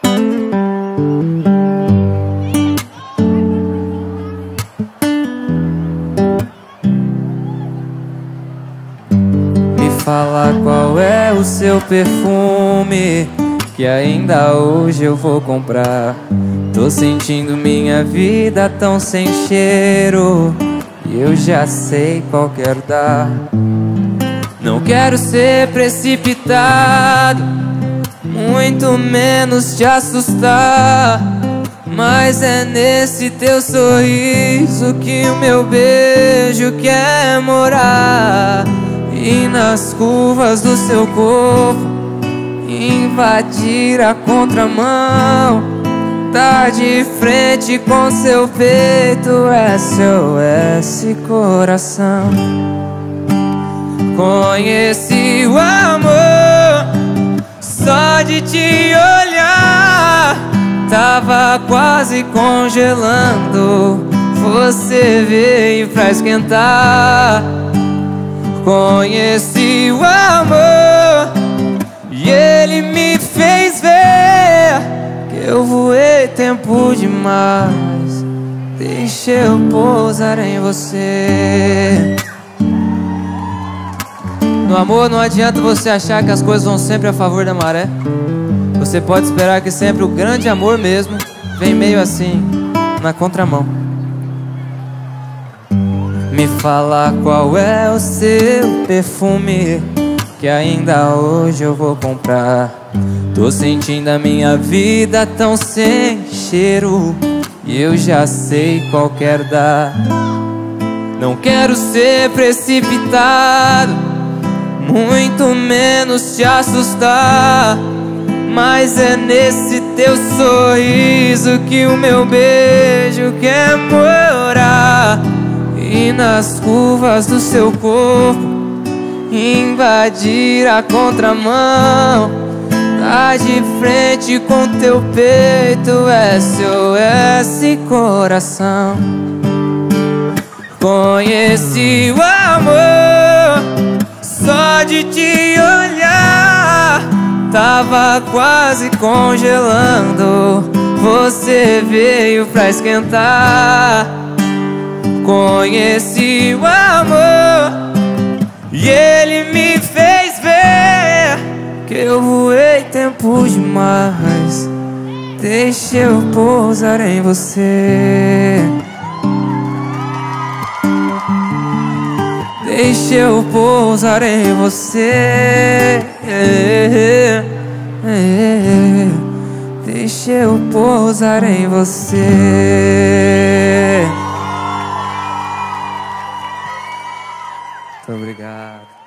Me fala qual é o seu perfume, que ainda hoje eu vou comprar. Tô sentindo minha vida tão sem cheiro, e eu já sei qual quero dar. Não quero ser precipitado, muito menos te assustar, mas é nesse teu sorriso que o meu beijo quer morar. E nas curvas do seu corpo invadir a contramão, tá de frente com seu peito, SOS coração. Conheci o amor só de te olhar, tava quase congelando, você veio pra esquentar. Conheci o amor e ele me fez ver que eu voei tempo demais. Deixa eu pousar em você. No amor não adianta você achar que as coisas vão sempre a favor da maré. Você pode esperar que sempre o grande amor mesmo vem meio assim, na contramão. Me fala qual é o seu perfume, que ainda hoje eu vou comprar. Tô sentindo a minha vida tão sem cheiro, e eu já sei qual quero dar. Não quero ser precipitado, muito menos te assustar, mas é nesse teu sorriso que o meu beijo quer morar. E nas curvas do seu corpo invadir a contramão, tá de frente com teu peito, SOS coração. Conheci o amor só de te olhar, tava quase congelando, você veio pra esquentar. Conheci o amor e ele me fez ver que eu voei tempo demais. Deixa eu pousar em você. Deixa eu pousar em você. Deixa eu pousar em você. Muito obrigado.